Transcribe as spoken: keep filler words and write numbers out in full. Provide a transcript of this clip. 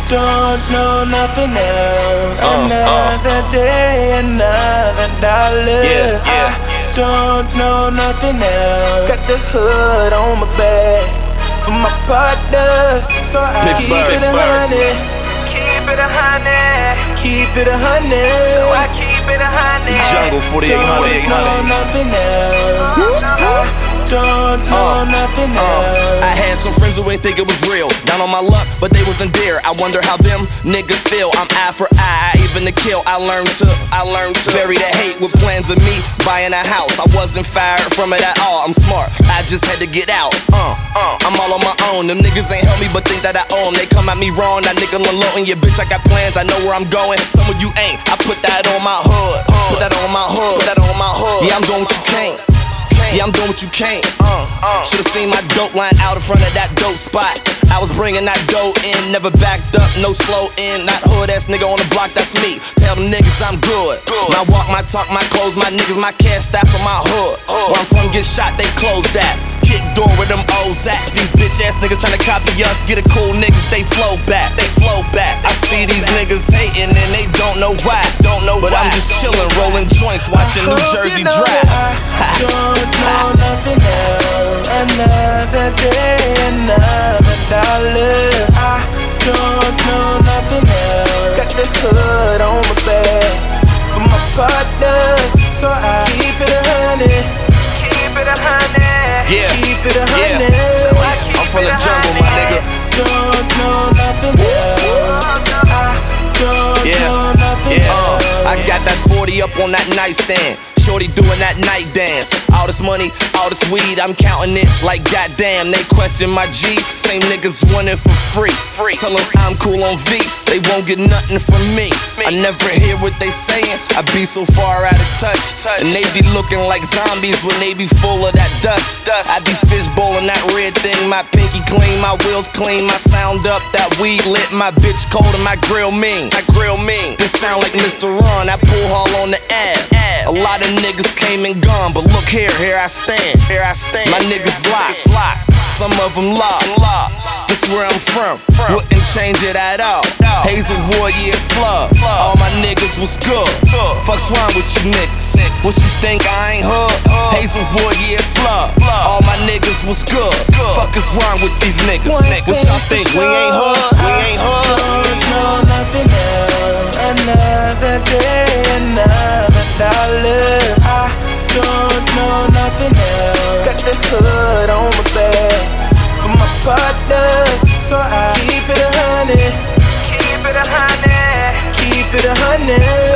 don't know nothing else. Uh, Another uh. day, another dollar. Yeah, yeah. I don't know nothing else. Got the hood on my back for my partners, so I Pittsburgh, keep it a Pittsburgh. hundred. Keep it a hundred. Keep it a hundred. So I keep it a hundred. Jungle forty-eight hundred. Don't know nothing else. I don't know Uh, nothing Uh, else. I had some friends who ain't think it was real. Down on my luck, but they wasn't there. I wonder how them niggas feel. I'm eye for eye, even to kill. I learned to, I learned to bury the hate with plans of me buying a house. I wasn't fired from it at all. I'm smart, I just had to get out. Uh, uh, I'm all on my own. Them niggas ain't help me, but think that I own. They come at me wrong, that nigga unloading. Yeah, bitch, I got plans. I know where I'm going. Some of you ain't. I put that on my hood. Put that on my hood. Put that on my hood. Yeah, I'm doing what you can't. Yeah, I'm doing what you can't. Uh, uh. Should've seen my dope line out in front of that dope spot. I was bringing that dough in, never backed up, no slow in. Not hood ass nigga on the block, that's me. Tell them niggas I'm good. good. My walk, my talk, my clothes, my niggas, my cash, that's on my hood. Uh. Where I'm from, get shot, they close that. Kick door where them O's at. These bitch ass niggas tryna copy us. Get a cool niggas, they flow back. They flow back. I see these niggas hating and they don't know why. Don't know but why. I'm just chillin', rolling joints, watching New Jersey you know Drive. I don't know nothing else. Another day, another dollar. I don't know nothing else. Got the hood on my back for my partners, so I keep it a hundred. Keep it a hundred. Yeah, Keep it a yeah. hundred. I'm from the jungle, my nigga. Don't know nothing else. I don't Yeah, know nothing yeah. else. Uh, I got that forty up on that nightstand. Shorty doing that night dance. All this money, all this weed, I'm counting it like goddamn. They question my G, same niggas want it for free. free. Tell them I'm cool on V, they won't get nothing from me. I never hear what they saying, I be so far out of touch. And they be looking like zombies when they be full of that dust. I be fishbowling that red thing, my pinky clean, my wheels clean, my sound up, that weed lit, my bitch cold and my grill mean. My grill mean. This sound like Mister Ron, I pull hall on the ab. A lot of niggas came and gone, but look here, here I stand. Here I stand. My niggas locked. Some of them locked. This where I'm from. Wouldn't change it at all. Hazelwood, yeah, slug. All my niggas was good. Fuck's wrong with you niggas? What you think I ain't hood? Hazelwood, yeah, slug. All my niggas was good. Fuck is wrong with these niggas? What y'all think? We ain't hood? We ain't hood? Don't know nothing else. Another day, another dollar. I don't know nothing else. Got the hood on my back for my partners, so I keep it a hundred. Keep it a hundred. Keep it a hundred.